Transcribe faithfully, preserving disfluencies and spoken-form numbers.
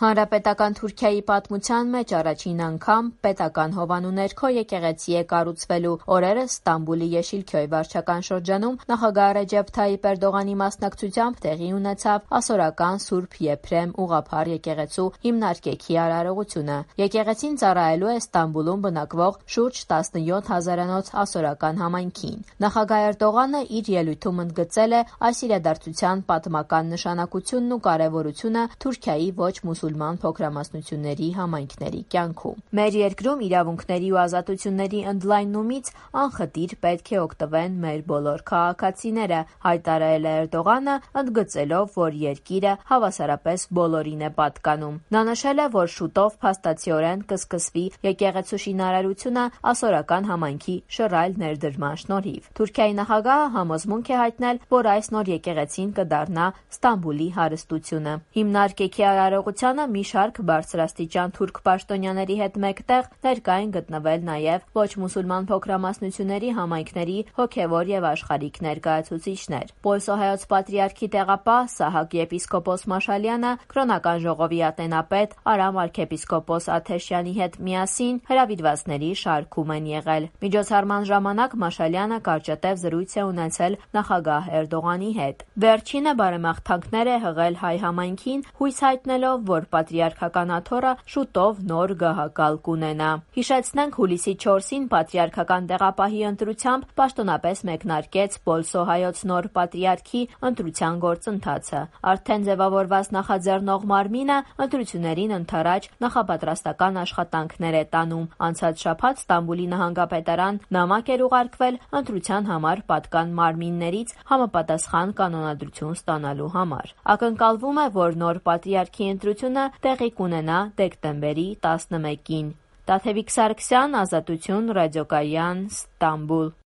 Հանրապետական Թուրքիայի պատմության մեջ առաջին անգամ պետական հովանու ներքո եկեղեցի է կառուցվելու օրերս Ստամբուլի Yeşilköy վարչական շրջանում նախագահ Ռեջեփ Թայիպ Էրդողանի մասնակցությամբ տեղի ունեցավ ասորական Սուրբ Եփրեմ ուղղափառ եկեղեցու հիմնարկեքի արարողությունը։ Եկեղեցին ծառայելու է Ստամբուլում բնակվող շուրջ տասնյոթ հազարանոց ասորական համայնքին։ Նախագահ Էրդողանը իր ելույթում ընդգծել է այս իրադարձության պատմական նշանակությունն ու կարևորությունը Թուրքիայի ոչ մուսուլման փոքրամասնությունների համայնքների կյանքում։ Մեր երկրում իրավունքների ու ազատությունների ընդլայնումից անխտիր պետք է օգտվեն մեր բոլոր քաղաքացիները, հայտարարել է Էրդողանը, ընդգծելով, որ երկիրը հավասարապես բոլորին է պատկանում։ Նա նշել է, որ շուտով փաստացիորեն կսկսվի եկեղեցու շինարարությունը ասորական համայնքի շռայլ ներդրման շնորհիվ։ Թուրքիայի նախագահը համոզմունք է հայտնել, որ այս նոր եկեղեցին կդառնա Ստամբուլի հարստությունը։ Հիմնարկեքի արարողությանը մի շարք բարձրաստիճան թուրք պաշտոնյաների հետ մեկտեղ ներկա են գտնվել նաև ոչ մուսուլման փոքրամասնությունների համայնքների հոգևոր եւ աշխարհիկ ներկայացուցիչներ։ Պոլսոհայոց պատրիարքի տեղապահ Սահակ եպիսկոպոս Մաշալյանը կրոնական ժողովի ատենապետ Արամ arքեպիսկոպոս Աթեշյանի հետ միասին հրավիրվածների շարքում են եղել։ Միջոցառման ժամանակ Մաշալյանը կարճատև զրույց է ունեցել նախագահ Էրդողանի հետ։ Վերջինը բարեմաղթանքներ է հղել հայ համայնքին, հույս հայտնելով, որ պատրիարքական աթոռը շուտով նոր գահակալ կունենա։ Հիշեցնենք, հուլիսի չորսին պատրիարքական տեղապահի ընտրությամբ պաշտոնապես մեկնարկեց Պոլսոհայոց նոր պատրիարքի ընտրության գործընթացը։ Արդեն ձևավորված նախաձեռնող մարմինը ընտրություններին ընդառաջ նախապատրաստական աշխատանքներ է տանում։ Անցած շաբաթ Ստամբուլի նահանգապետարան նամակ էր ուղարկվել ընտրության համար պատկան մարմիններից համապատասխան կանոնադրություն ստանալու համար։ Ակնկալվում է, որ նոր պատրիարքի ընտրությունը տեղի կունենա դեկտեմբերի տասնմեկին։ Տաթևիկ Սարգսյան, Ազատություն, Ռադիոկայան, Ստամբուլ։